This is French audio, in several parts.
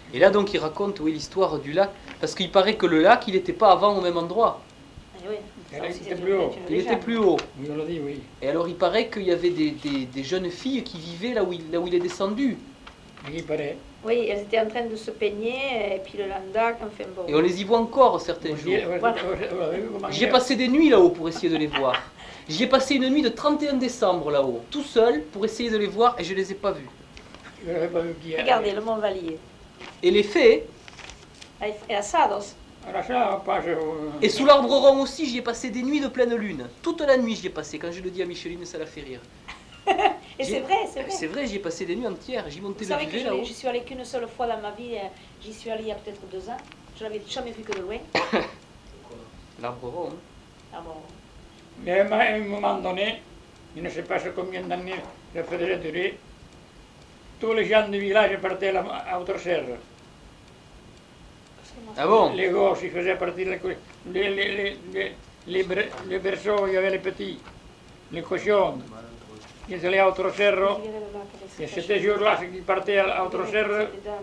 Et là donc il raconte oui, l'histoire du lac, parce qu'il paraît que le lac il n'était pas avant au même endroit, Oui, Elle était plus haut. il était plus haut. Oui, on l'a dit, oui. Et alors il paraît qu'il y avait des jeunes filles qui vivaient là où il est descendu. Il paraît. Oui, elles étaient en train de se peigner, et puis le Landac, enfin bon. Et on les y voit encore certains jours. J'y ai passé des nuits là-haut pour essayer de les voir. J'y ai passé une nuit de 31 décembre là-haut, tout seul, pour essayer de les voir et je les ai pas vus. Je n'avais pas vu qui era. Regardez, le Mont Vallier. Et les fées, Et à Sados. Allora, ça, pas, et sous l'arbre rond aussi, j'y ai passé des nuits de pleine lune. Toute la nuit j'y ai passé, quand je le dis à Micheline, ça la fait rire. Et c'est vrai, c'est vrai. C'est vrai, j'y ai passé des nuits entières, j'y montais Vous le savez que duvet là-haut. j'y suis allée qu'une seule fois dans ma vie, j'y suis allée il y a peut-être 2 ans. Je l'avais jamais vu que de loin. L'arbre rond. Ah bon. Mais à un moment donné, je ne sais pas combien d'années ça faisait durer, tous les gens du village partaient à Outre-Serre. Ah bon? Les gosses, ils faisaient partir les berceaux, il y avait les petits, les cochons. Ils allaient à Outre-Serre, et c'était jour-là qu'ils partaient à Outre-Serre,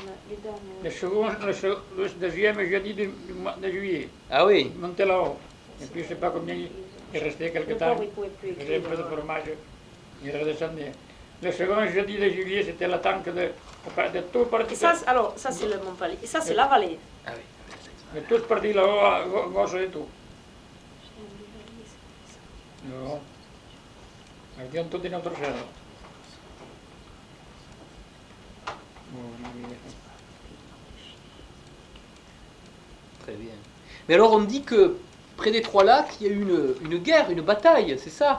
le deuxième jeudi de juillet. Ah oui. Ils montaient là-haut. Et puis je ne sais pas combien il restait quelque Le temps. pauvre, il pouvait plus Il faisait un peu de écrire. fromage, il redescendait. Le second jeudi de juillet, c'était le temps de tout Et partir. ça, alors, ça c'est le Mont Vallier. Et ça c'est la vallée. Ah oui. De tout partir là-haut, gosses et tout. Non. Ils ont tout dans notre cerveau. Très bien. Mais alors on dit que près des Trois Lacs, il y a eu une guerre, une bataille, c'est ça?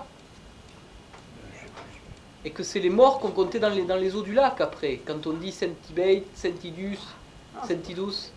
Et que c'est les morts qu'on comptait dans les eaux du lac après, quand on dit Saint-Tibet, Saint-Idus, Saint-Idus.